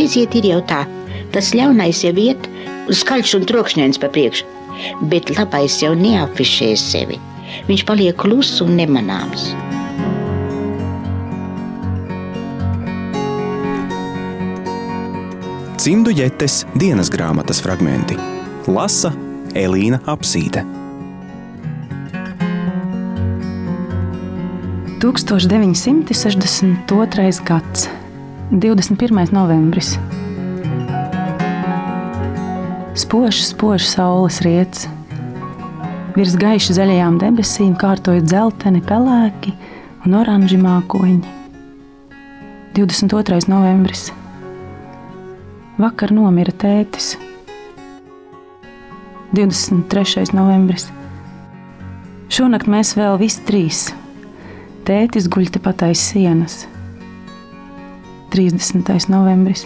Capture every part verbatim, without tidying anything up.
iziet ir jau tā. Tas ļaunais jau iet, skaļš un trokšņains pa priekšu, bet labais jau neafišē sevi. Viņš paliek kluss un nemanāms. Cimdu Jetes dienas grāmatas fragmenti. Lasa Elīna Apsīte. tūkstoš deviņi simti sešdesmit otrais gads, divdesmit pirmais novembris. Spožs, spožs saules riets. Virs gaiši zaļajām debesīm kārtoja dzelteni pelēki un oranži mākoņi. divdesmit otrais novembris. Vakar nomira tētis. divdesmit trešais novembris. Šonakt mēs vēl visi trīs. Tētis guļ tepat aiz sienas. trīsdesmitais novembris.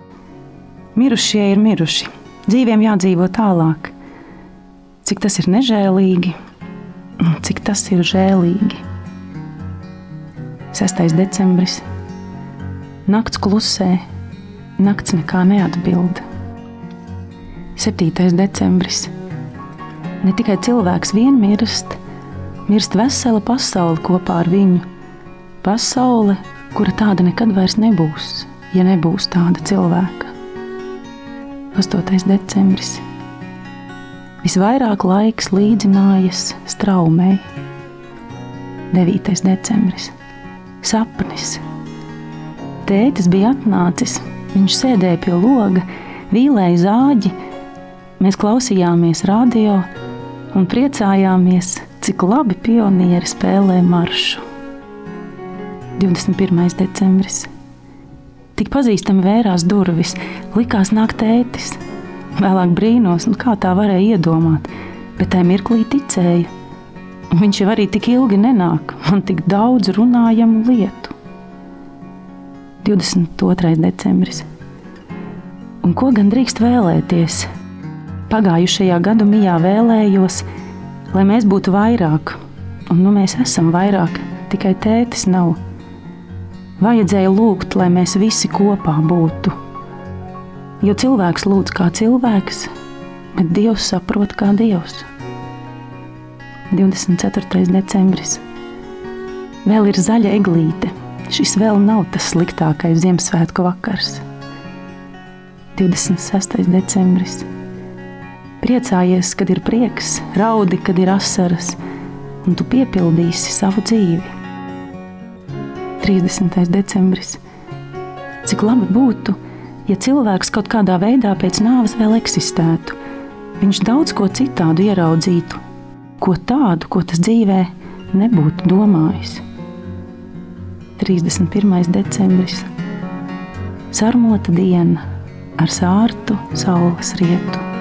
Mirušie ir miruši. Dzīviem jādzīvo tālāk. Cik tas ir nežēlīgi, cik tas ir žēlīgi. sestais decembris. Nakts klusē, nakts nekā neatbild. septītais decembris. Ne tikai cilvēks vien mirst, mirst vesela pasaule kopā ar viņu. Pasaule, kura tāda nekad vairs nebūs, ja nebūs tāda cilvēka. astotais decembris. Visvairāk laiks līdzinājas straumei. devītais decembris. Sapnis. Tētis bija atnācis, viņš sēdēja pie loga, vīlēja zāģi, mēs klausījāmies radio un priecājāmies, cik labi pionieri spēlē maršu. divdesmit pirmais decembris. Tik pazīstami vērās durvis, likās nāk tētis. Vēlāk brīnos, nu kā tā varēja iedomāt, bet tai mirklī ticēja. Un viņš jau arī tik ilgi nenāk, man tik daudz runājamu lietu. divdesmit otrais decembris. Un ko gan drīkst vēlēties? Pagājušajā gadu mijā vēlējos, lai mēs būtu vairāk, un nu mēs esam vairāk, tikai tētis nav. Vajadzēja lūgt, lai mēs visi kopā būtu. Jo cilvēks lūdz kā cilvēks, bet Dievs saprot kā Dievs. divdesmit ceturtais decembris. Vēl ir zaļa eglīte. Šis vēl nav tas sliktākais Ziemassvētku vakars. divdesmit sestais decembris. Priecājies, kad ir prieks, raudi, kad ir asaras, un tu piepildīsi savu dzīvi. trīsdesmitais decembris. Cik labi būtu, ja cilvēks kaut kādā veidā pēc nāves vēl eksistētu. Viņš daudz ko citādu ieraudzītu, ko tādu, ko tas dzīvē nebūtu domājis. trīsdesmit pirmais decembris. Sarmota diena ar sārtu saules rietu.